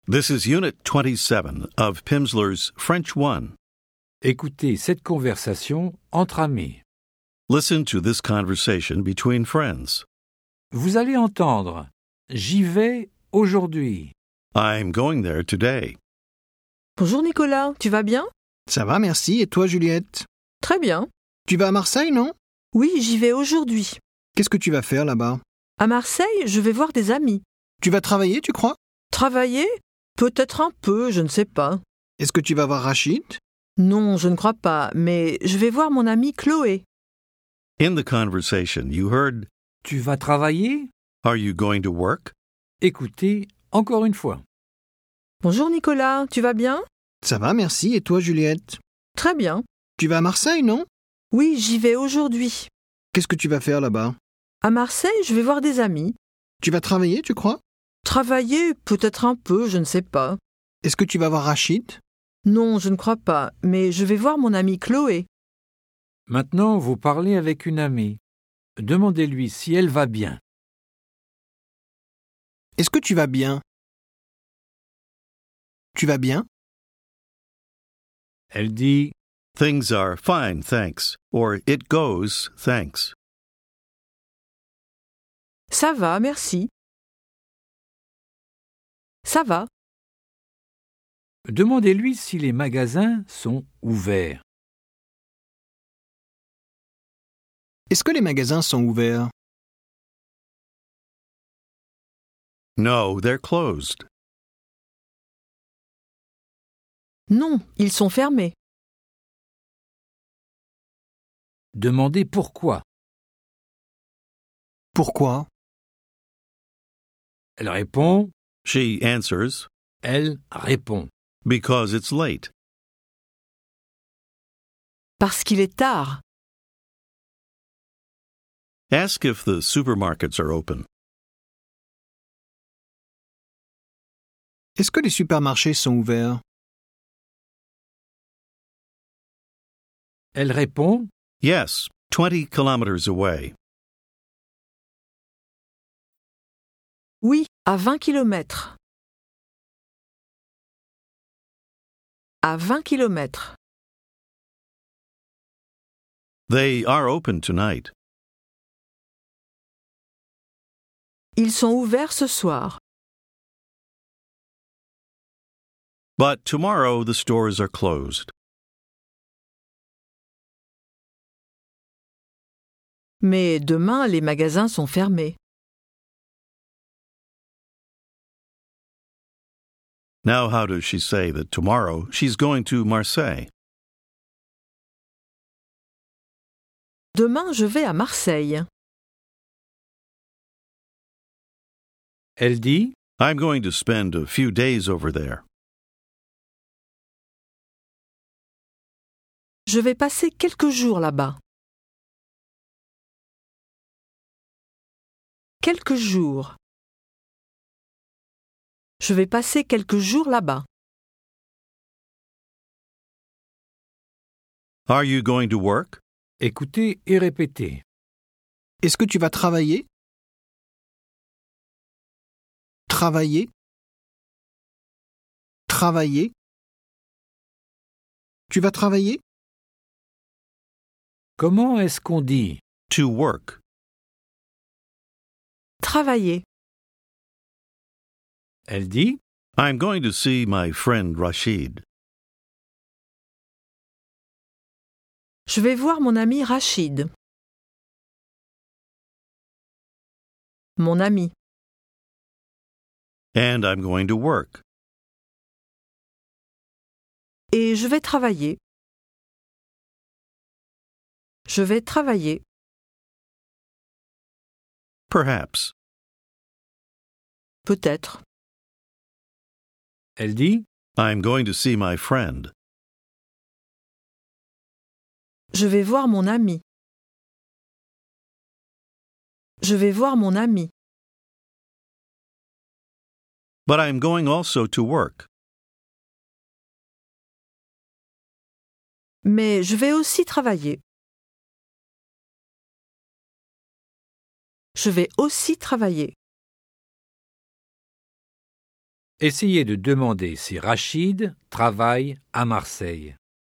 This is Unit 27 of Pimsleur's French 1. Écoutez cette conversation entre amis. Listen to this conversation between friends. Vous allez entendre « J'y vais aujourd'hui I'm going there today. Bonjour Nicolas, tu vas bien? Ça va, merci. Et toi, Juliette? Très bien. Tu vas à Marseille, non? Oui, j'y vais aujourd'hui. Qu'est-ce que tu vas faire là-bas? À Marseille, je vais voir des amis. Tu vas travailler, tu crois? Travailler? Peut-être un peu, je ne sais pas. Est-ce que tu vas voir Rachid? Non, je ne crois pas, mais je vais voir mon amie Chloé. In the conversation, you heard, ». Tu vas travailler? Are you going to work? Écoutez encore une fois. Bonjour Nicolas, tu vas bien? Ça va, merci. Et toi, Juliette? Très bien. Tu vas à Marseille, non? Oui, j'y vais aujourd'hui. Qu'est-ce que tu vas faire là-bas? À Marseille, je vais voir des amis. Tu vas travailler, tu crois? Travailler? Peut-être un peu, je ne sais pas. Est-ce que tu vas voir Rachid? Non, je ne crois pas, mais je vais voir mon amie Chloé. Maintenant, vous parlez avec une amie. Demandez-lui si elle va bien. Est-ce que tu vas bien? Tu vas bien? Elle dit Things are fine, thanks. Or it goes, thanks. Ça va, merci. Ça va. Demandez-lui si les magasins sont ouverts. Est-ce que les magasins sont ouverts? No, they're closed. Non, ils sont fermés. Demandez pourquoi. Pourquoi? Elle répond, She answers, elle répond. because it's late. Parce qu'il est tard. Ask if the supermarkets are open. Est-ce que les supermarchés sont ouverts? Elle répond, Yes, 20 kilometers away. Oui, à 20 kilomètres. À 20 kilomètres. They are open tonight. Ils sont ouverts ce soir. But tomorrow the stores are closed. Mais demain, les magasins sont fermés. Now how does she say that tomorrow she's going to Marseille? Demain, je vais à Marseille. elle dit, I'm going to spend a few days over there. Je vais passer quelques jours là-bas. Quelques jours. Je vais passer quelques jours là-bas. Are you going to work? écoutez et répétez. Est-ce que tu vas travailler? Travailler? Travailler? Tu vas travailler? Comment est-ce qu'on dit? To work. Travailler. Elle dit, I'm going to see my friend Rachid. Je vais voir mon ami Rachid. Mon ami. And I'm going to work. Et je vais travailler. Je vais travailler. Perhaps. Peut-être. elle dit, I'm going to see my friend. Je vais voir mon ami. Je vais voir mon ami. But I'm going also to work. Mais je vais aussi travailler. Je vais aussi travailler. Essayez de demander si Rachid travaille à Marseille.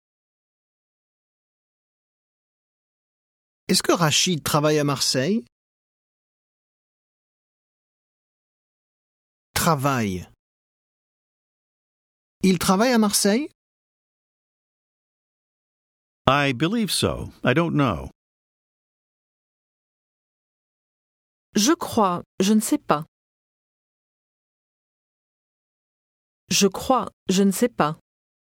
Est-ce que Rachid travaille à Marseille? Travaille. Il travaille à Marseille? I believe so. I don't know. Je crois, je ne sais pas. Je crois, je ne sais pas.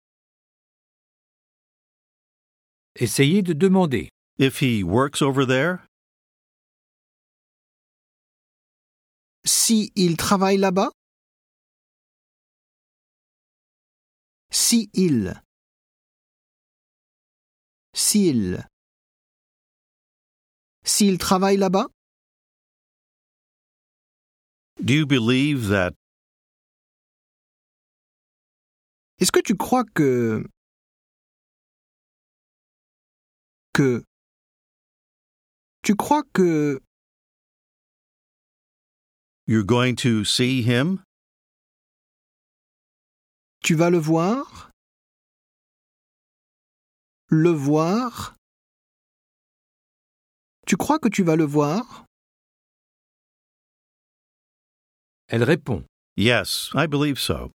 Essayez de demander. If he works over there? Si il travaille là-bas? Si il. S'il. S'il travaille là-bas? Do you believe that? Est-ce que tu crois que... Tu crois que... You're going to see him? Tu vas le voir? Le voir? Tu crois que tu vas le voir? Elle répond. Yes, I believe so.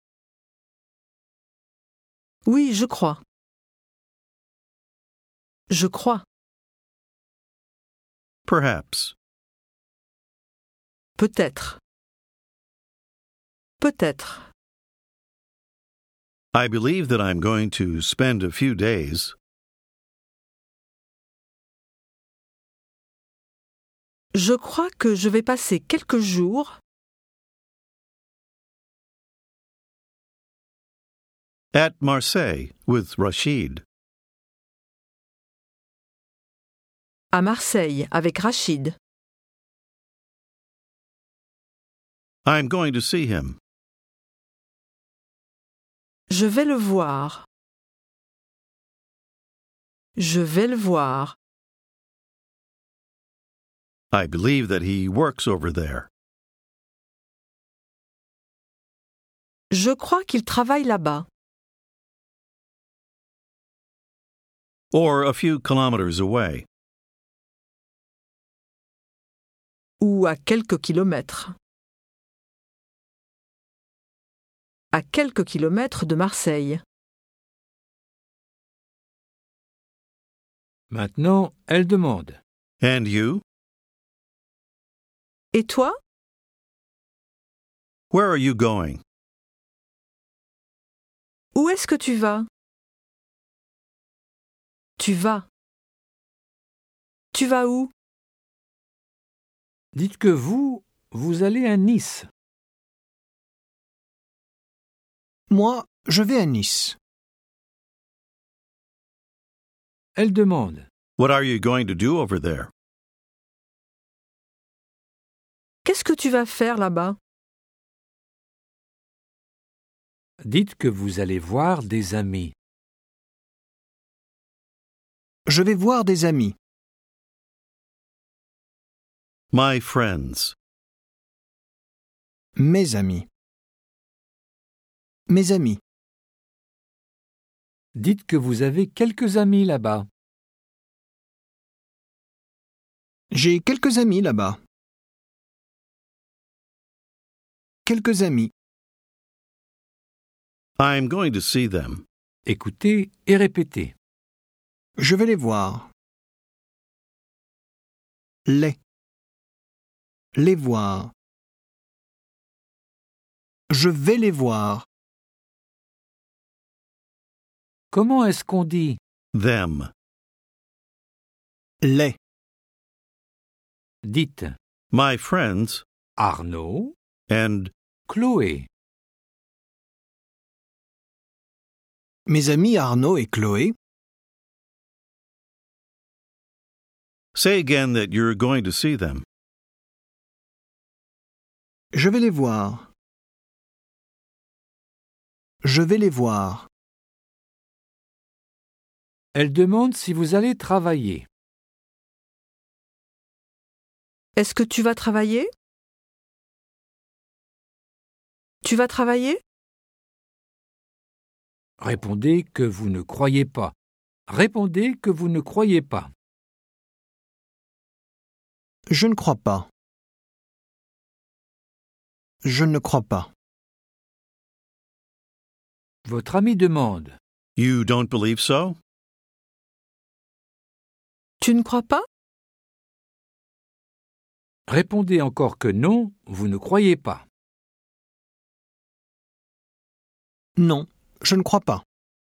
Oui, je crois. Je crois. Perhaps. Peut-être. Peut-être. I believe that I'm going to spend a few days. Je crois que je vais passer quelques jours At Marseille with Rachid. à Marseille avec Rachid. I'm going to see him. Je vais le voir. Je vais le voir. I believe that he works over there. Je crois qu'il travaille là-bas. Or a few kilometers away. Ou à quelques kilomètres. À quelques kilomètres de Marseille. Maintenant, elle demande. And you? Et toi? Where are you going? Où est-ce que tu vas? Tu vas. Tu vas où? Dites que vous allez à Nice. Moi, je vais à Nice. Elle demande. What are you going to do over there? Qu'est-ce que tu vas faire là-bas? Dites que vous allez voir des amis. Je vais voir des amis. My friends. Mes amis. Mes amis. Dites que vous avez quelques amis là-bas. J'ai quelques amis là-bas. Quelques amis. I'm going to see them. Écoutez et répétez. Je vais les voir. Les voir. Je vais les voir. Comment est-ce qu'on dit Them. Les. Dites My friends Arnaud, and Chloé. Mes amis Arnaud et Chloé. say again that you're going to see them. Je vais les voir. Je vais les voir. Elle demande si vous allez travailler. Est-ce que tu vas travailler? Tu vas travailler? Répondez que vous ne croyez pas. Répondez que vous ne croyez pas. Je ne crois pas. Je ne crois pas. Votre ami demande. You don't believe so? Tu ne crois pas? Répondez encore que non, vous ne croyez pas. Non, je ne crois pas.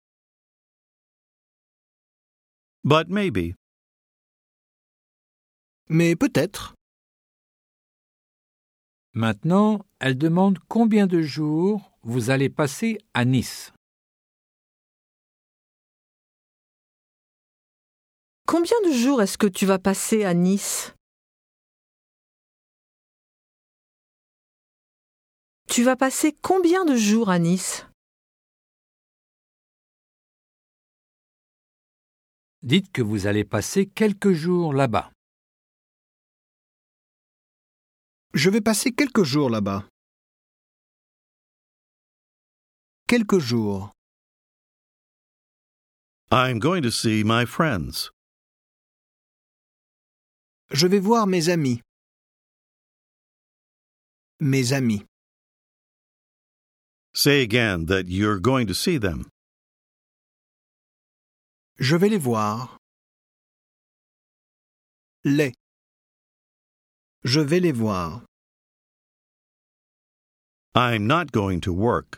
But maybe. Mais peut-être. Maintenant, elle demande combien de jours vous allez passer à Nice. Combien de jours est-ce que tu vas passer à Nice? Tu vas passer combien de jours à Nice? Dites que vous allez passer quelques jours là-bas. Je vais passer quelques jours là-bas. Quelques jours. I'm going to see my friends. Je vais voir mes amis. Mes amis. Say again that you're going to see them. Je vais les voir. Les. Je vais les voir. I'm not going to work.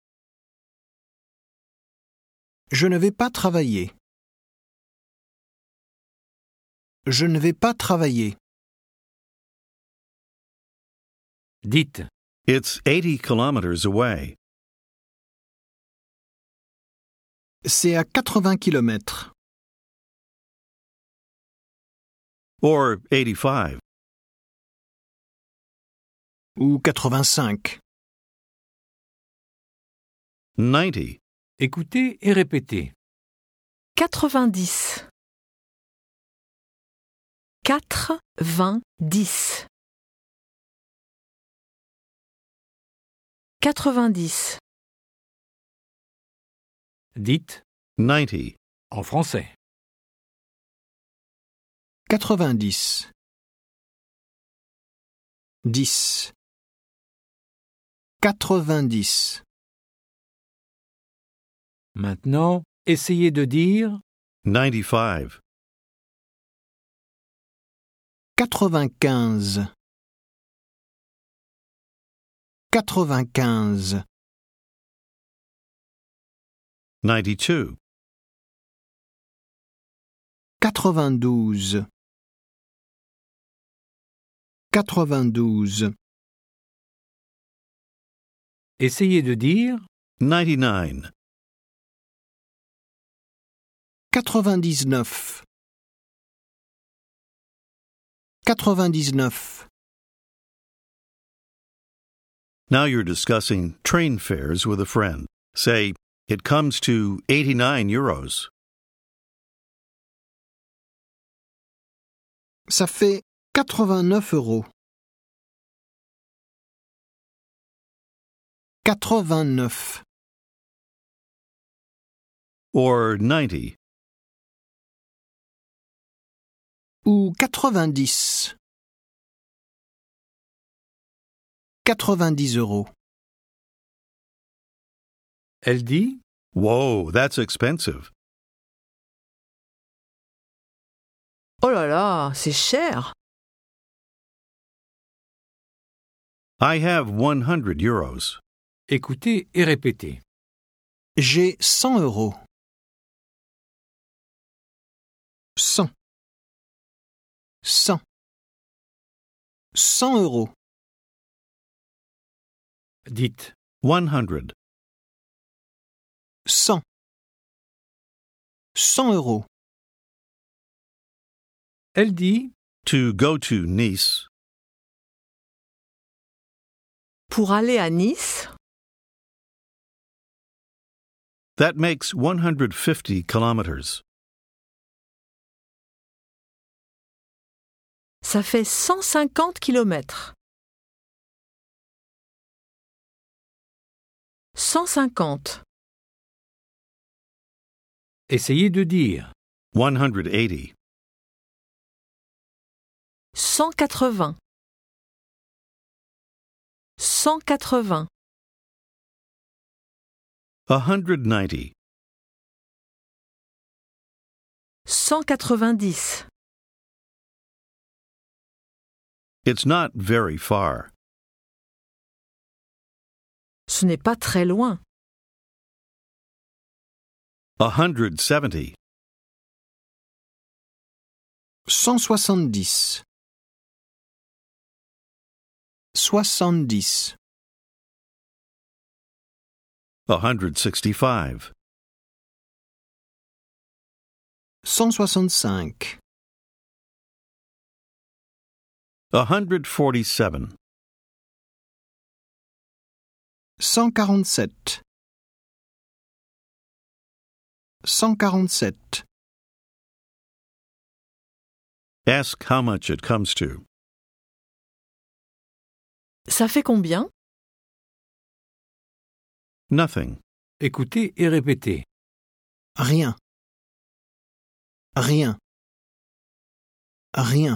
Je ne vais pas travailler. Je ne vais pas travailler. Dites. It's 80 kilometers away. C'est à 80 kilomètres. Or 85. Ou 85. 90. Écoutez et répétez. 90. 90. 90. Dites 90. en français. 90. 10. 90. Maintenant, essayez de dire 95. 95. 95. 92. 92. 92. essayez de dire 99. 99. 99. Now you're discussing train fares with a friend. Say, it comes to 89 euros. Ça fait 89 euros. 89. Or 90. Ou 90. 90 euros. Elle dit Whoa, that's expensive. Oh là là, c'est cher. I have 100 euros. écoutez et répétez. J'ai 100 euros. 100. 100. 100 euros. Dites 100. 100. 100 euros. Elle dit To go to Nice. Pour aller à Nice, That makes 150 kilometers. ça fait 150 kilomètres. 150. Essayez de dire 180. 180. 180. 190. 190. It's not very far. Ce n'est pas très loin. 170. 170. 70. 165. 165. 147. 147. 147. Ask how much it comes to. Ça fait combien? Nothing. écoutez et répétez. Rien. Rien. Rien.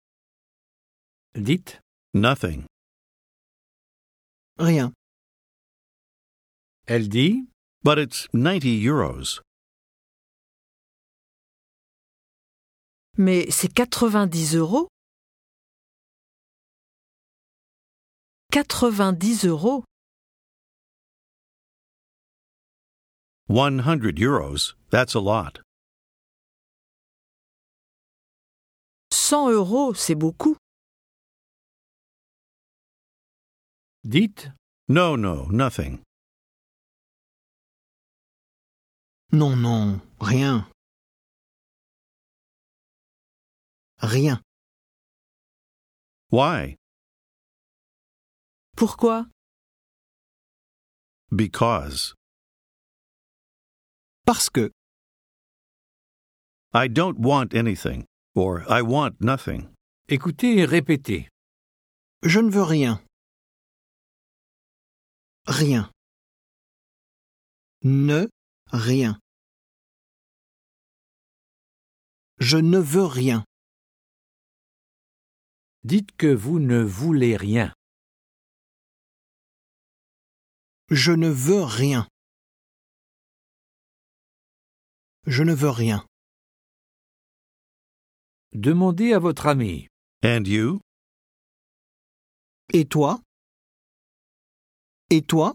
Dites Nothing. Rien. Elle dit But it's 90 euros. Mais c'est 90 €? 90 €? 100 euros. That's a lot. 100 €, c'est beaucoup. Dites No, nothing. Non, non, rien. Rien. Why? Pourquoi? Because. Parce que. I don't want anything. Or I want nothing. écoutez et répétez. Je ne veux rien. Rien. Ne rien. Je ne veux rien. Dites que vous ne voulez rien. Je ne veux rien. Je ne veux rien. Demandez à votre ami. And you? Et toi? Et toi?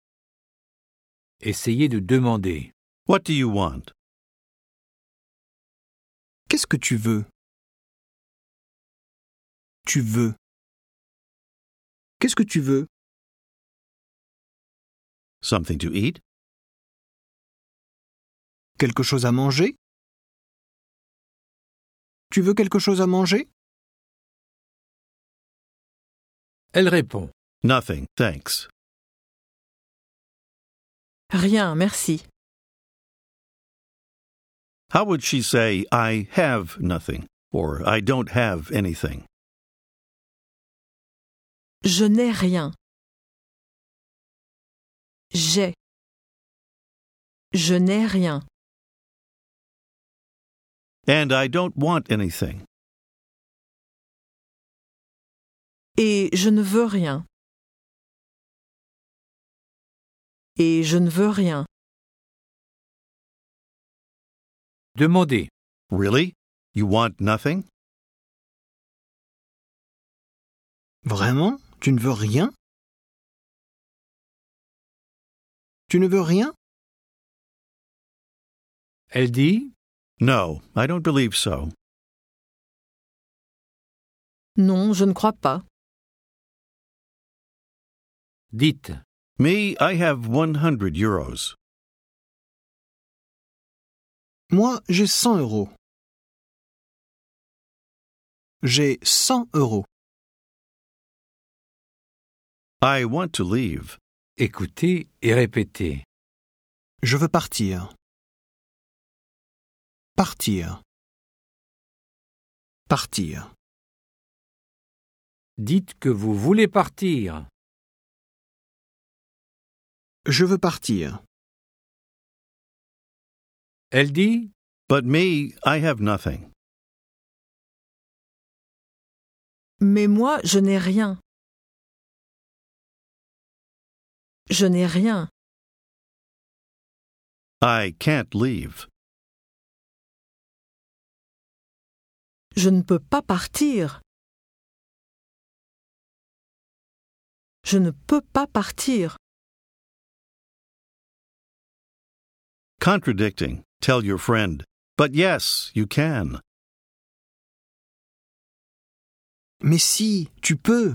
Essayez de demander. What do you want? Qu'est-ce que tu veux? Tu veux. Qu'est-ce que tu veux? Something to eat? Quelque chose à manger? Tu veux quelque chose à manger? Elle répond. Nothing, thanks. Rien, merci. How would she say, I have nothing, or I don't have anything? Je n'ai rien. J'ai. Je n'ai rien. And I don't want anything. Et je ne veux rien. Et je ne veux rien. Demandez. Really? You want nothing? Vraiment? Tu ne veux rien? Tu ne veux rien? Elle dit No, I don't believe so. Non, je ne crois pas. Dites. Me, I have 100 euros. Moi, j'ai 100 euros. J'ai 100 euros. I want to leave. Écoutez et répétez. Je veux partir. Partir. Partir. Dites que vous voulez partir. Je veux partir. Elle dit But me, I have nothing. Mais moi, je n'ai rien. Je n'ai rien. I can't leave. Je ne peux pas partir. Je ne peux pas partir. Contradicting. Tell your friend, but yes, you can. Mais si, tu peux.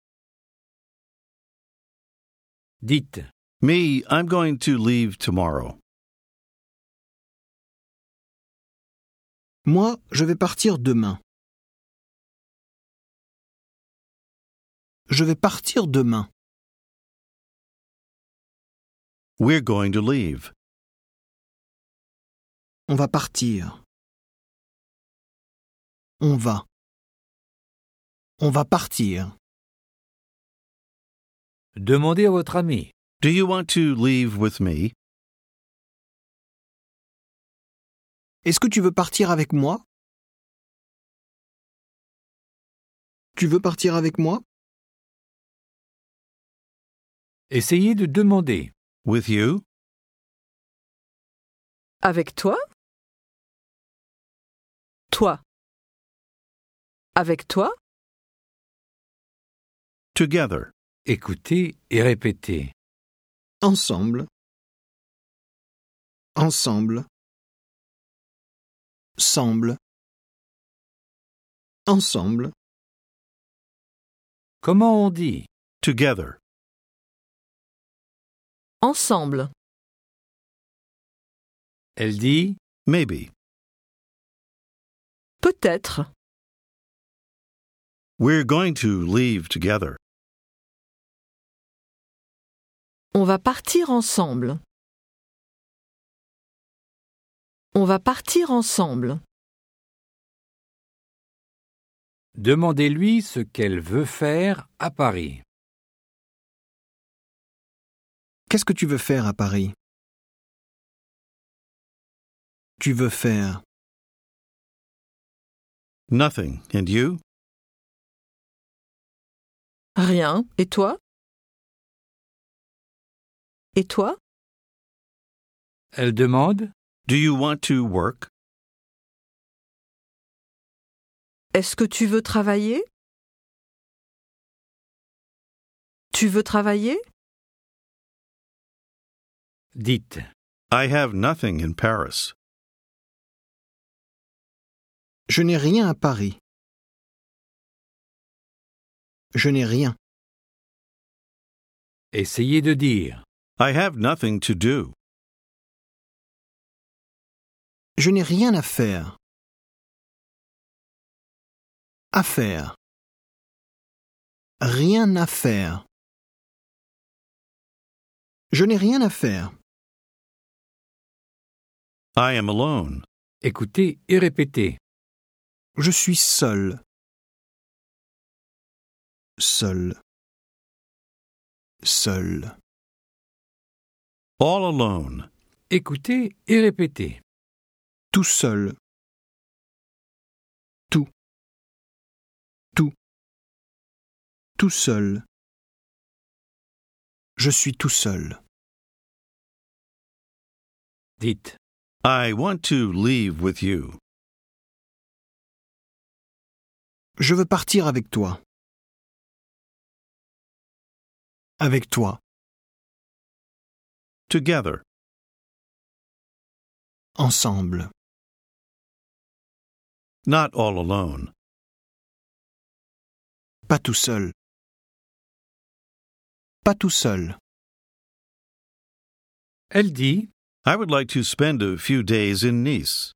Dites Me, I'm going to leave tomorrow. Moi, je vais partir demain. Je vais partir demain. We're going to leave. On va partir. On va. On va partir. Demandez à votre ami. Do you want to leave with me? Est-ce que tu veux partir avec moi? Tu veux partir avec moi? Essayez de demander. With you? Avec toi? Toi. Avec toi? Together. Écoutez et répétez. Ensemble. Ensemble. Semble. Ensemble. Comment on dit? Together. Ensemble. Elle dit Maybe. Peut-être. We're going to leave together. On va partir ensemble. On va partir ensemble. Demandez-lui ce qu'elle veut faire à Paris. Qu'est-ce que tu veux faire à Paris? Tu veux faire. Nothing. And you? Rien. Et toi? Et toi? Elle demande Do you want to work? Est-ce que tu veux travailler? Tu veux travailler? Dites. I have nothing in Paris. Je n'ai rien à Paris. Je n'ai rien. Essayez de dire. I have nothing to do. Je n'ai rien à faire. À faire. Rien à faire. Je n'ai rien à faire. I am alone. Écoutez et répétez. Je suis seul. Seul. Seul. All alone. Écoutez et répétez. Tout seul. Tout. Tout. Tout seul. Je suis tout seul. Dites. I want to leave with you. Je veux partir avec toi. Avec toi. Together. Ensemble. Not all alone. Pas tout seul. Pas tout seul. Elle dit I would like to spend a few days in Nice.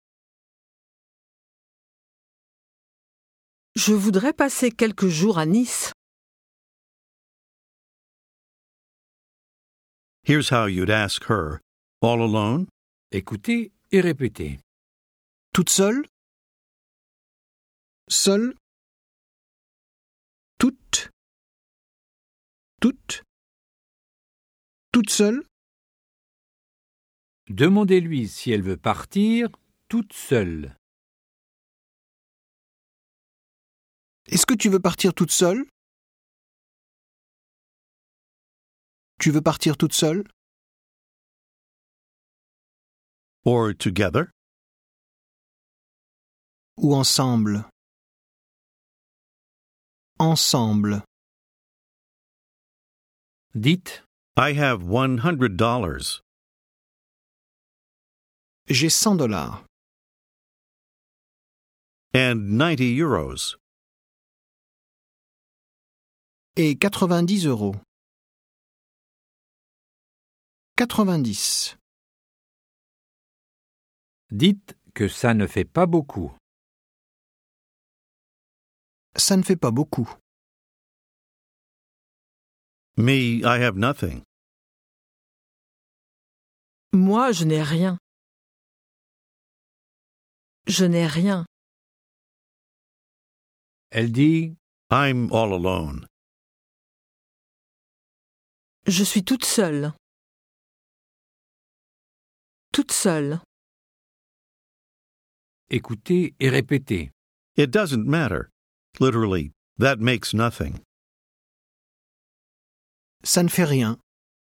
Je voudrais passer quelques jours à Nice. Here's how you'd ask her. All alone? Écoutez et répétez. Toute seule? Seule? Toute? Toute? Toute seule? Demandez-lui si elle veut partir toute seule. Est-ce que tu veux partir toute seule? Tu veux partir toute seule? Or together? Ou ensemble? Ensemble. Dites I have $100 J'ai $100 and 90 euros. et 90 euros. 90. Dites que ça ne fait pas beaucoup. Ça ne fait pas beaucoup. Me, I have nothing. Moi, je n'ai rien. Je n'ai rien. Elle dit I'm all alone. Je suis toute seule. Toute seule. écoutez et répétez. It doesn't matter. Literally, that makes nothing. Ça ne fait rien.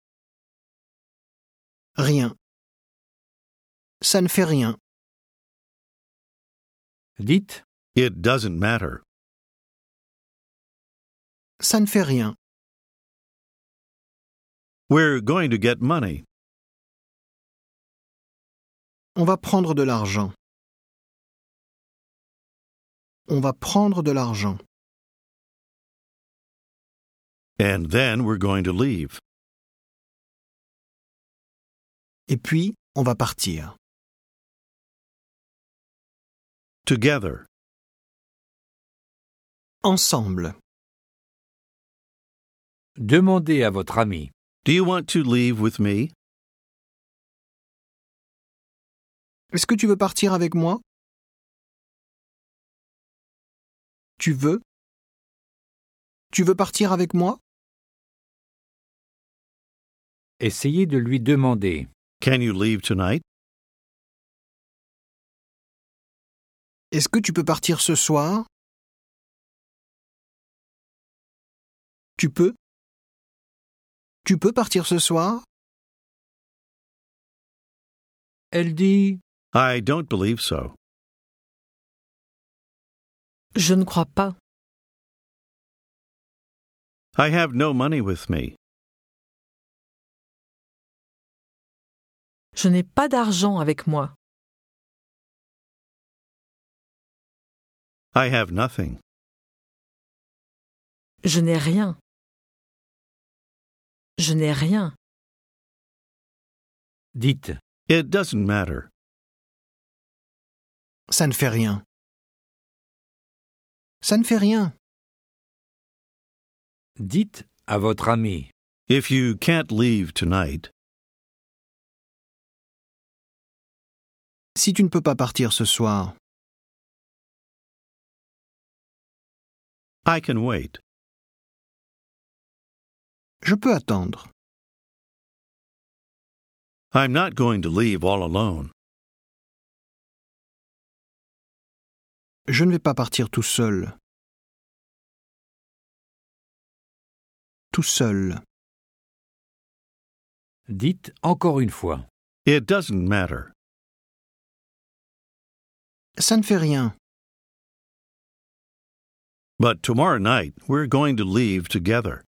Rien. Ça ne fait rien. Dites It doesn't matter. Ça ne fait rien. We're going to get money. On va prendre de l'argent. On va prendre de l'argent. And then we're going to leave. Et puis, on va partir. Together. Ensemble. demandez à votre ami. Do you want to leave with me? Est-ce que tu veux partir avec moi? Tu veux? Tu veux partir avec moi? Essayez de lui demander. Can you leave tonight? Est-ce que tu peux partir ce soir? Tu peux? Tu peux partir ce soir? Elle dit I don't believe so. Je ne crois pas. I have no money with me. Je n'ai pas d'argent avec moi. I have nothing. Je n'ai rien. Je n'ai rien. Dites It doesn't matter. Ça ne fait rien. Ça ne fait rien. dites à votre ami. If you can't leave tonight, Si tu ne peux pas partir ce soir, I can wait. je peux attendre. I'm not going to leave all alone. Je ne vais pas partir tout seul. Tout seul. Dites encore une fois. It doesn't matter. Ça ne fait rien. But tomorrow night, we're going to leave together.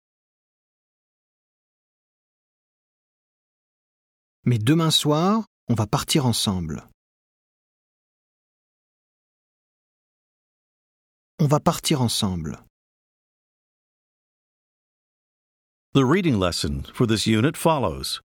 Mais demain soir, on va partir ensemble. On va partir ensemble. The reading lesson for this unit follows.